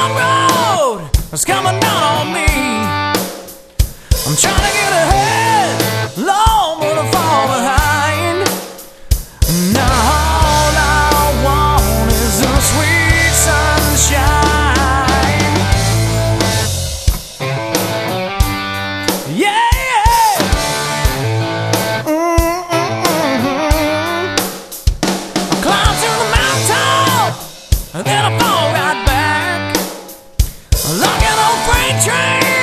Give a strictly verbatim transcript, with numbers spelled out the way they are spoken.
long road is coming down on me. I'm trying to get ahead, long but I fall behind. Now all I want is the sweet sunshine. Yeah. And then I fall right back like an old freight train.